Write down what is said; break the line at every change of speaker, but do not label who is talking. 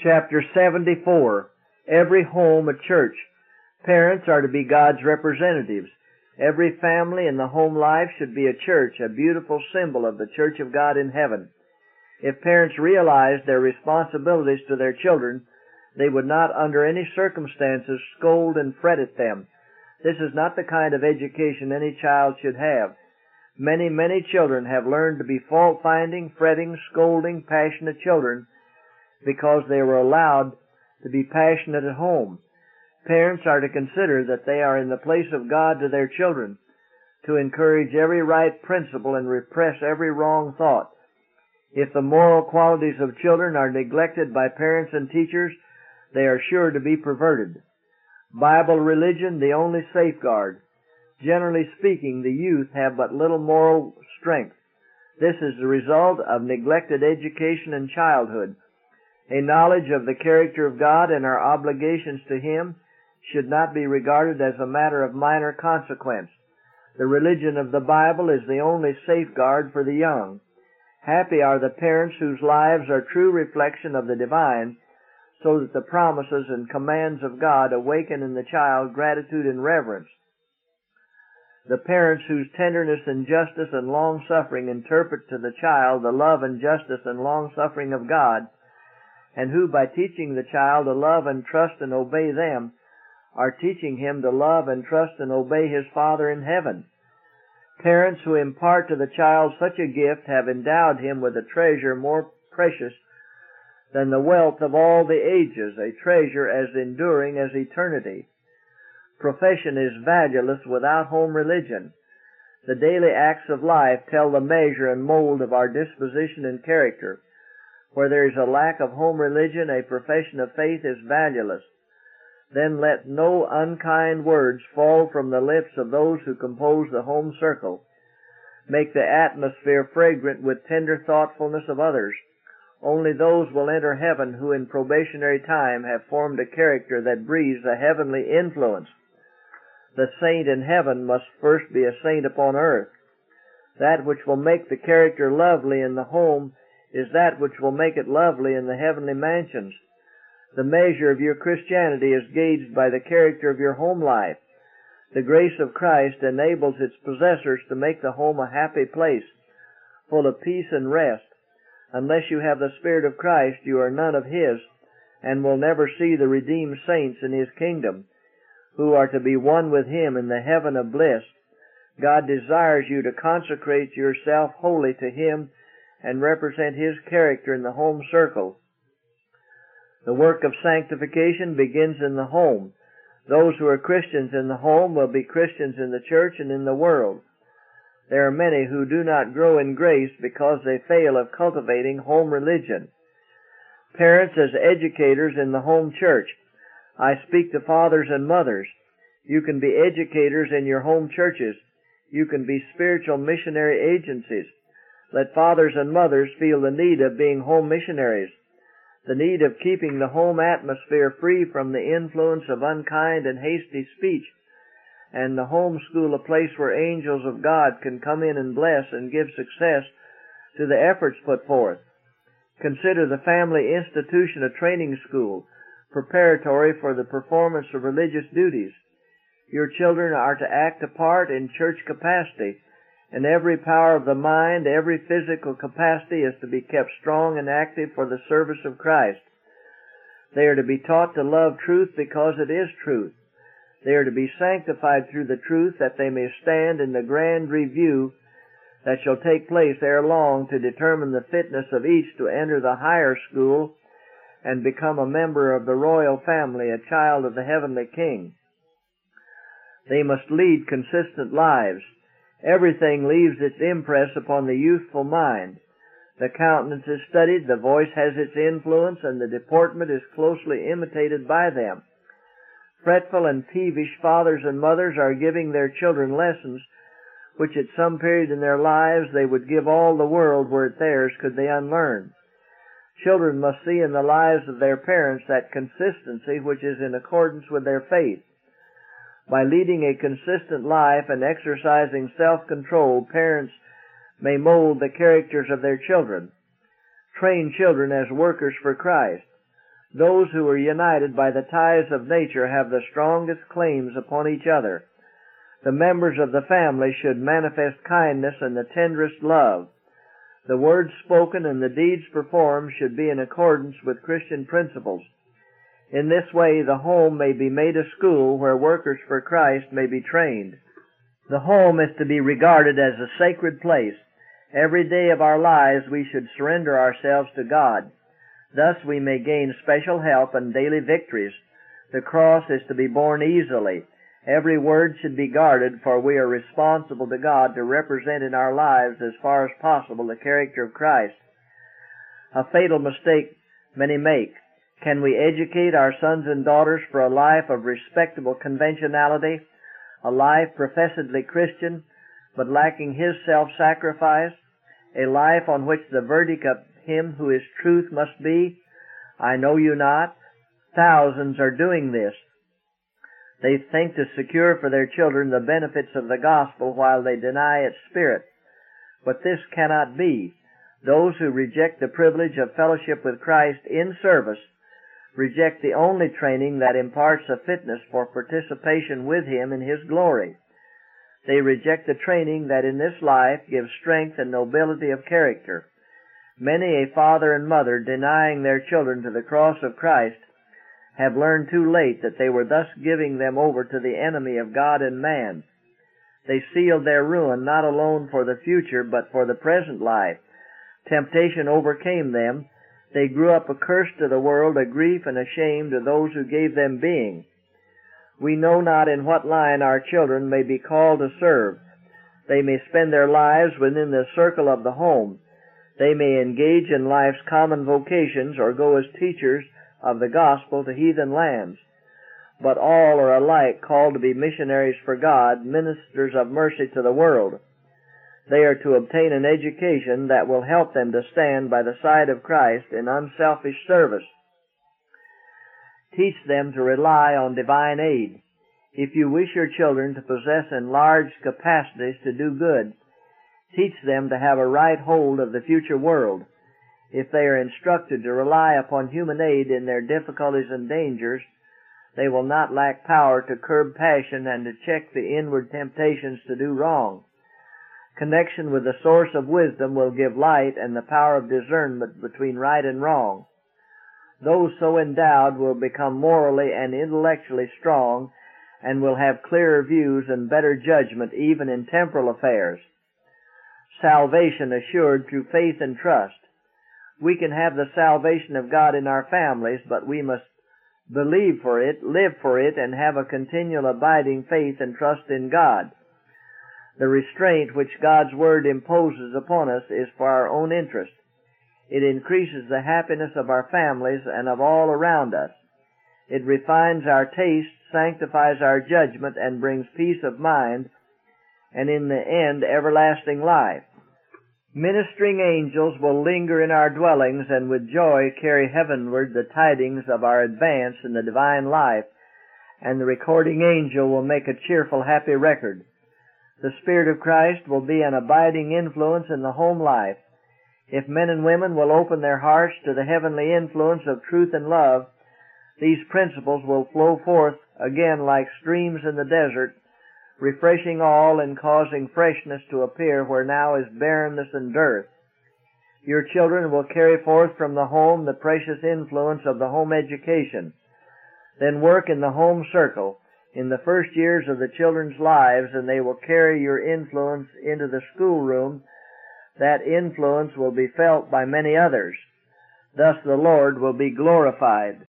Chapter 74. Every home a church. Parents are to be God's representatives. Every family in the home life should be a church, a beautiful symbol of the church of God in heaven. If parents realized their responsibilities to their children, they would not under any circumstances scold and fret at them. This is not the kind of education any child should have. Many children have learned to be fault-finding, fretting, scolding, passionate children because they were allowed to be passionate at home. Parents are to consider that they are in the place of God to their children, to encourage every right principle and repress every wrong thought. If the moral qualities of children are neglected by parents and teachers, they are sure to be perverted. Bible religion the only safeguard. Generally speaking, the youth have but little moral strength. This is the result of neglected education in childhood. A knowledge of the character of God and our obligations to Him should not be regarded as a matter of minor consequence. The religion of the Bible is the only safeguard for the young. Happy are the parents whose lives are true reflection of the divine, so that the promises and commands of God awaken in the child gratitude and reverence. The parents whose tenderness and justice and long-suffering interpret to the child the love and justice and long-suffering of God, and who, by teaching the child to love and trust and obey them, are teaching him to love and trust and obey his Father in heaven. Parents who impart to the child such a gift have endowed him with a treasure more precious than the wealth of all the ages, a treasure as enduring as eternity. Profession is valueless without home religion. The daily acts of life tell the measure and mold of our disposition and character. Where there is a lack of home religion, a profession of faith is valueless. Then let no unkind words fall from the lips of those who compose the home circle. Make the atmosphere fragrant with tender thoughtfulness of others. Only those will enter heaven who in probationary time have formed a character that breathes a heavenly influence. The saint in heaven must first be a saint upon earth. That which will make the character lovely in the home is that which will make it lovely in the heavenly mansions. The measure of your Christianity is gauged by the character of your home life. The grace of Christ enables its possessors to make the home a happy place, full of peace and rest. Unless you have the Spirit of Christ, you are none of His, and will never see the redeemed saints in His kingdom, who are to be one with Him in the heaven of bliss. God desires you to consecrate yourself wholly to Him and represent His character in the home circle. The work of sanctification begins in the home. Those who are Christians in the home will be Christians in the church and in the world. There are many who do not grow in grace because they fail of cultivating home religion. Parents as educators in the home church. I speak to fathers and mothers. You can be educators in your home churches. You can be spiritual missionary agencies. Let fathers and mothers feel the need of being home missionaries, the need of keeping the home atmosphere free from the influence of unkind and hasty speech, and the home school a place where angels of God can come in and bless and give success to the efforts put forth. Consider the family institution a training school, preparatory for the performance of religious duties. Your children are to act a part in church capacity, and every power of the mind, every physical capacity is to be kept strong and active for the service of Christ. They are to be taught to love truth because it is truth. They are to be sanctified through the truth that they may stand in the grand review that shall take place ere long to determine the fitness of each to enter the higher school and become a member of the royal family, a child of the heavenly King. They must lead consistent lives. Everything leaves its impress upon the youthful mind. The countenance is studied, the voice has its influence, and the deportment is closely imitated by them. Fretful and peevish fathers and mothers are giving their children lessons which at some period in their lives they would give all the world were it theirs could they unlearn. Children must see in the lives of their parents that consistency which is in accordance with their faith. By leading a consistent life and exercising self-control, parents may mold the characters of their children. Train children as workers for Christ. Those who are united by the ties of nature have the strongest claims upon each other. The members of the family should manifest kindness and the tenderest love. The words spoken and the deeds performed should be in accordance with Christian principles. In this way, the home may be made a school where workers for Christ may be trained. The home is to be regarded as a sacred place. Every day of our lives we should surrender ourselves to God. Thus we may gain special help and daily victories. The cross is to be borne easily. Every word should be guarded, for we are responsible to God to represent in our lives as far as possible the character of Christ. A fatal mistake many make. Can we educate our sons and daughters for a life of respectable conventionality, a life professedly Christian, but lacking His self-sacrifice, a life on which the verdict of Him who is truth must be, "I know you not"? Thousands are doing this. They think to secure for their children the benefits of the gospel while they deny its spirit. But this cannot be. Those who reject the privilege of fellowship with Christ in service reject the only training that imparts a fitness for participation with Him in His glory. They reject the training that in this life gives strength and nobility of character. Many a father and mother, denying their children to the cross of Christ, have learned too late that they were thus giving them over to the enemy of God and man. They sealed their ruin not alone for the future, but for the present life. Temptation overcame them. They grew up a curse to the world, a grief and a shame to those who gave them being. We know not in what line our children may be called to serve. They may spend their lives within the circle of the home. They may engage in life's common vocations or go as teachers of the gospel to heathen lands. But all are alike called to be missionaries for God, ministers of mercy to the world. They are to obtain an education that will help them to stand by the side of Christ in unselfish service. Teach them to rely on divine aid. If you wish your children to possess enlarged capacities to do good, teach them to have a right hold of the future world. If they are instructed to rely upon human aid in their difficulties and dangers, they will not lack power to curb passion and to check the inward temptations to do wrong. Connection with the source of wisdom will give light and the power of discernment between right and wrong. Those so endowed will become morally and intellectually strong and will have clearer views and better judgment even in temporal affairs. Salvation assured through faith and trust. We can have the salvation of God in our families, but we must believe for it, live for it, and have a continual abiding faith and trust in God. The restraint which God's Word imposes upon us is for our own interest. It increases the happiness of our families and of all around us. It refines our taste, sanctifies our judgment, and brings peace of mind, and in the end, everlasting life. Ministering angels will linger in our dwellings and with joy carry heavenward the tidings of our advance in the divine life, and the recording angel will make a cheerful, happy record. The Spirit of Christ will be an abiding influence in the home life. If men and women will open their hearts to the heavenly influence of truth and love, these principles will flow forth again like streams in the desert, refreshing all and causing freshness to appear where now is barrenness and dearth. Your children will carry forth from the home the precious influence of the home education. Then work in the home circle in the first years of the children's lives, and they will carry your influence into the schoolroom. That influence will be felt by many others. Thus the Lord will be glorified.